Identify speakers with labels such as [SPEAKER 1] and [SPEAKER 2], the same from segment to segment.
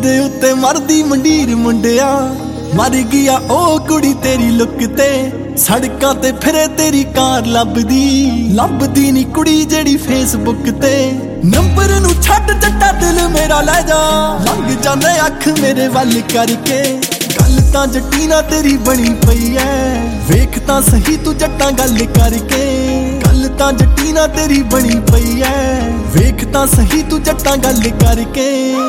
[SPEAKER 1] ਤੇਰੇ ਉੱਤੇ ਮਰਦੀ ਮੰਡੀਰ ਮੁੰਡਿਆ, ਮਰ ਗਿਆ ਉਹ ਕੁੜੀ ਤੇਰੀ ਲੁੱਕ ਤੇ। ਸੜਕਾਂ ਤੇ ਫਿਰੇ ਤੇਰੀ ਕਾਰ ਲੱਭਦੀ ਨੀ ਕੁੜੀ ਜਿਹੜੀ ਫੇਸਬੁੱਕ ਤੇ। ਨੰਬਰ ਨੂੰ ਛੱਡ ਜੱਟਾ ਦਿਲ ਮੇਰਾ ਲੈ ਜਾ, ਲੰਘ ਜਾਂਦੇ ਅੱਖ ਮੇਰੇ ਵੱਲ ਕਰਕੇ। ਗੱਲ ਤਾਂ ਜੱਟੀ ਨਾਲ ਤੇਰੀ ਬਣੀ ਪਈ ਐ, ਵੇਖ ਤਾਂ ਸਹੀ ਤੂੰ ਜੱਟਾਂ ਗੱਲ ਕਰਕੇ। ਗੱਲ ਤਾਂ ਜੱਟੀ ਨਾਲ ਤੇਰੀ ਬਣੀ ਪਈ ਐ, ਵੇਖ ਤਾਂ ਸਹੀ ਤੂੰ ਜੱਟਾਂ ਗੱਲ ਕਰਕੇ।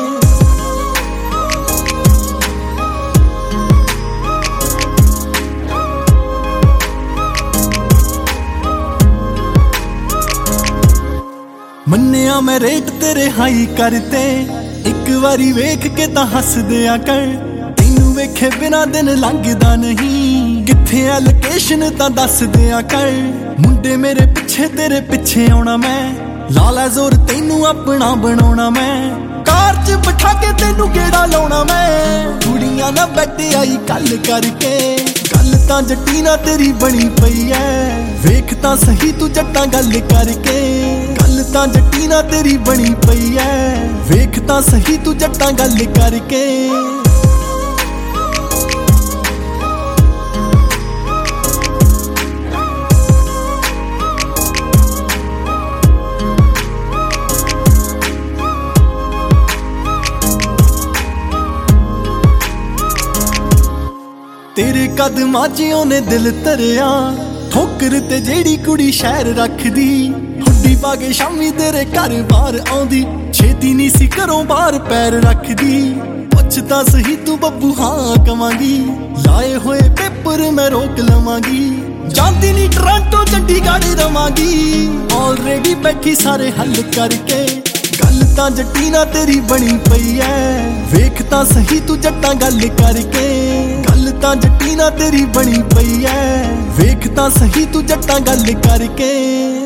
[SPEAKER 1] ਮੰਨਿਆ ਮੈਂ ਰੇਟ ਤੇਰੇ ਹਾਈ ਕਰਤੇ, ਇੱਕ ਵਾਰੀ ਵੇਖ ਕੇ ਤਾਂ ਹੱਸ ਦਿਆ ਕਰ। ਤੈਨੂੰ ਵੇਖੇ ਬਿਨਾ ਦਿਨ ਲੰਘਦਾ ਨਹੀਂ, ਕਿੱਥੇ ਆ ਲੋਕੇਸ਼ਨ ਤਾਂ ਦੱਸ ਦਿਆ ਕਰ। ਮੁੰਡੇ ਮੇਰੇ ਪਿੱਛੇ ਤੇਰੇ ਪਿੱਛੇ ਆਉਣਾ ਮੈਂ, ਲਾ ਲੈ ਜ਼ੋਰ ਤੈਨੂੰ ਆਪਣਾ ਬਣਾਉਣਾ ਮੈਂ। ਕਾਰ 'ਚ ਬਿਠਾ ਕੇ ਤੈਨੂੰ ਗੇੜਾ ਲਾਉਣਾ ਮੈਂ, ਕੁੜੀਆਂ ਨਾਲ ਬੈਠੇ ਆਈ ਗੱਲ ਕਰਕੇ। ਗੱਲ ਤਾਂ ਜੱਟੀ ਨਾਲ ਤੇਰੀ ਬਣੀ ਪਈ ਐ, ਵੇਖ ਤਾਂ ਸਹੀ ਤੂੰ ਜੱਟਾਂ ਗੱਲ ਕਰਕੇ। ਗੱਲ ਤਾਂ ਜੱਟੀ ਨਾਲ ਤੇਰੀ ਬਣੀ ਪਈ ਐ, ਵੇਖ ਤਾਂ ਸਹੀ ਤੂੰ ਜੱਟਾਂ ਗੱਲ ਕਰਕੇ। ਤੇਰੇ ਕਦਮਾਂ 'ਚ ਉਹਨੇ ਦਿਲ ਧਰਿਆ, ਠੋਕਰ ਤੇ ਜਿਹੜੀ ਕੁੜੀ ਸ਼ਹਿਰ ਰੱਖਦੀ। ਹੁੱਡੀ ਪਾ ਕੇ ਸ਼ਾਮੀ ਤੇਰੇ ਘਰ ਬਾਹਰ ਆਉਂਦੀ, ਛੇਤੀ ਨਹੀਂ ਸੀ ਘਰੋਂ ਬਾਹਰ ਪੈਰ ਰੱਖਦੀ। ਪੁੱਛ ਤਾਂ ਸਹੀ ਤੂੰ ਬੱਬੂ ਹਾਂ ਕਵਾਂਗੀ, ਲਾਏ ਹੋਏ ਪੇਪਰ ਮੈਂ ਰੋਕ ਲਵਾਂਗੀ। ਜਾਂਦੀ ਨਹੀਂ ਟੋਰਾਂਟੋ ਚੰਡੀਗੜ੍ਹ ਰਵਾਂਗੀ, ਆਲਰੇਡੀ ਬੈਠੀ ਸਾਰੇ ਹੱਲ ਕਰਕੇ। ਗੱਲ ਤਾਂ ਜੱਟੀ ਨਾਲ ਤੇਰੀ ਬਣੀ ਪਈ ਐ, ਵੇਖ ਤਾਂ ਸਹੀ ਤੂੰ ਜੱਟਾਂ ਗੱਲ ਕਰਕੇ। ਗੱਲ ਤਾਂ ਜੱਟੀ ਨਾਲ ਤੇਰੀ ਬਣੀ ਪਈ ਐ, ਵੇਖ ਤਾਂ ਸਹੀ ਤੂੰ ਜੱਟਾਂ ਗੱਲ ਕਰਕੇ।